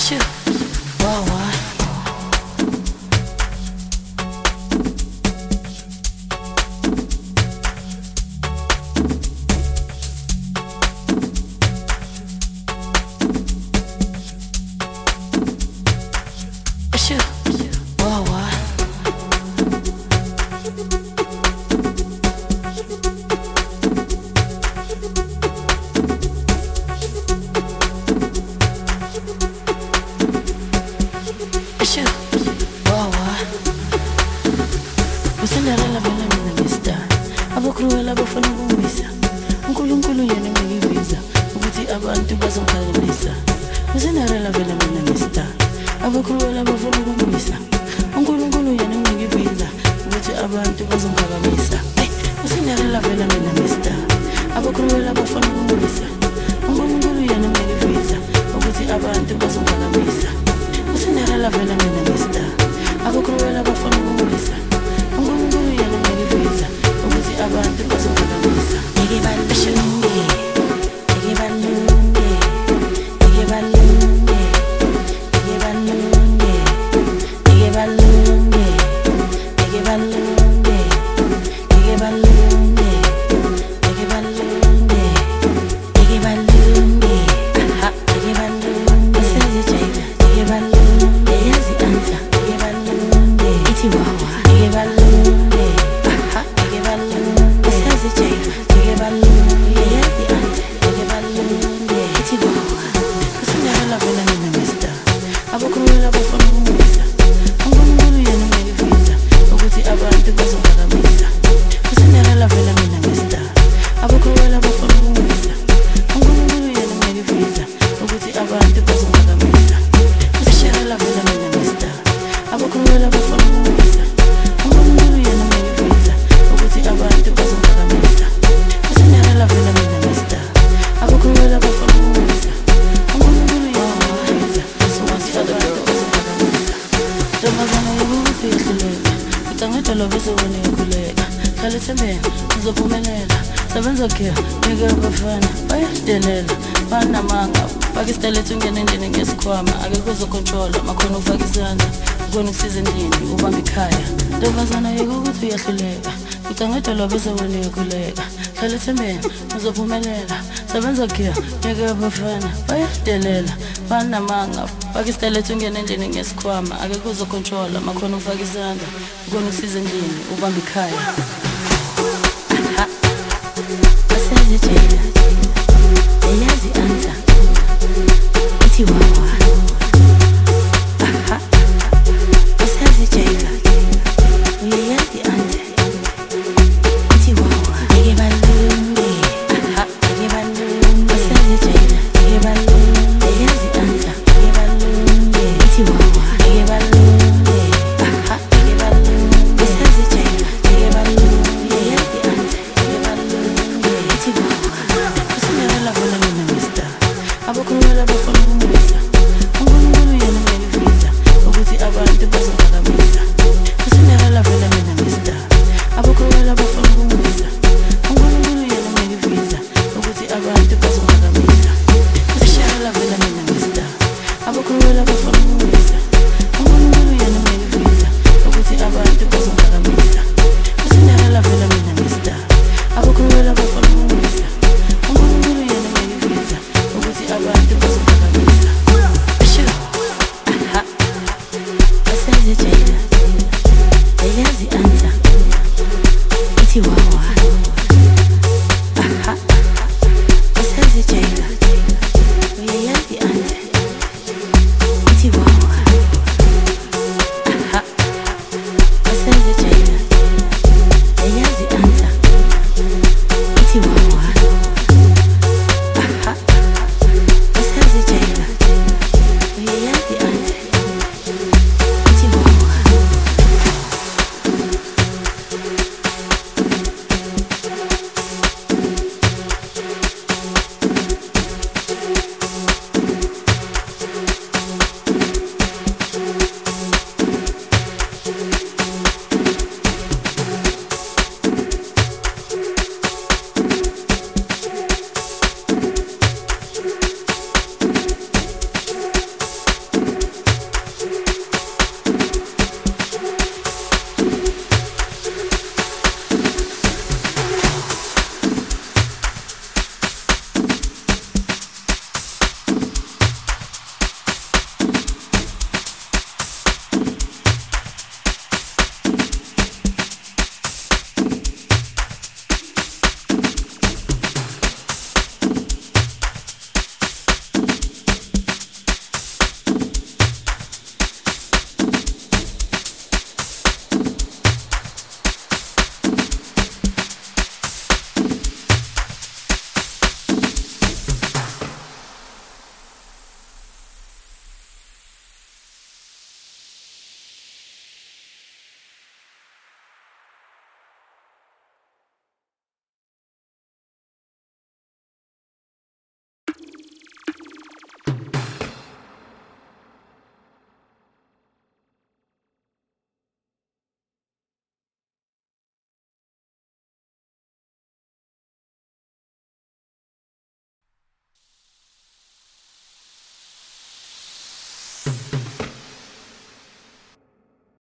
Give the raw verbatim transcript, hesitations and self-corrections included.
Shoot. Wow, wow. Shoot. Wow, wow. Shoot. Wow, wow. Usendalela vela mina mister. Abakruwela abafana kumisa. uNkulunkulu yena engiyibiza ukuthi abantu bazongikhalisa. Usendalela vela mina mister. Abakruwela abafana kumisa. uNkulunkulu yena engiyibiza ukuthi abantu bazongikhalisa. Usendalela vela mina mister. Abakruwela abafana kumisa. uNkulunkulu yena engiyibiza ukuthi abantu bazongikhalisa. Usendalela vela mina mister. Abakruwela abafana kumisa. uNkulunkulu yena engiyibiza ukuthi abantu bazongikhalisa. Ngeke balunge, ngeke balunge, ngeke balunge, ngeke balunge, ngeke balunge, ngeke balunge, ngeke balunge, ngeke balunge, ngeke balunge, aha, ngeke balunge, sezijayela, ngeke balunge, yazi answer, ngeke balunge, ithi wawa, ngeke balunge, aha, ngeke balunge, sezijayela, ngeke balunge, yazi answer, ngeke balunge, ithi wawa. Usendalela vela mina mister. Abakruwela abafana kumisa. uNkulunkulu yena engiyibiza ukuthi abantu bazongikhalisa. Usendalela vela mina mister. Abakruwela abafana kumisa. uNkulunkulu yena engiyibiza ukuthi abantu bazongikhalisa. Usendalela vela mina mister. Abakruwela abafana kumisa. uNkulunkulu yena engiyibiza ukuthi abantu bazongikhalisa. Usendalela vela mina mister. Abakruwela abafana kumisa. uNkulunkulu yena engiyibiza ukuthi abantu bazongikhalisa. Ntombazana yokuthi uyahluleka, ucangeda lo bese wena uyakhuleka. Hlala ethembeni, uzophumelela. Sebenza khe, ngeke abafana bayadelela, banamanga faka isitelethu ungena endlini ngesikhwama. Akekho uzokhontrola makhono ufaka isandla ukona ukusiza endlini ubamba ikhaya. Ntombazana yokuthi uyahluleka, ucangeda lo bese wena uyakhuleka. Hlala ethembeni, uzophumelela. Sebenza khe, ngeke abafana bayadelela, banamanga faka isitelethu ungena endlini ngesikhwama. Akekho uzokhontrola makhono ufaka isandla ukona ukusiza endlini ubamba ikhaya. Aha. Basezijayela, yazi answer, ithi wawa. Aha. Basezijayela, yazi answer, ithi wawa. Ngeke balunge, aha, ngeke balunge. Basezijayela, ngeke balunge, yazi answer, ngeke balunge, ithi wawa. Ngeke balunge, aha, ngeke balunge. Basezijayela, ngeke balunge, yazi answer, ngeke balunge, ithi wawa. Usendalela vela mina mister. Abakruwela abafana kumisa. uNkulunkulu yena engiyibiza ukuthi abantu bazongikhalisa. Usendalela vela mina mister. Abakruwela abafana kumisa. uNkulunkulu yena engiyibiza ukuthi abantu bazongikhalisa. Usendalela vela mina mister. Abakruwela abafana kumisa. uNkulunkulu yena engiyibiza ukuthi abantu bazongikhalisa. Usendalela vela mina mister. Abakruwela abafana kumisa.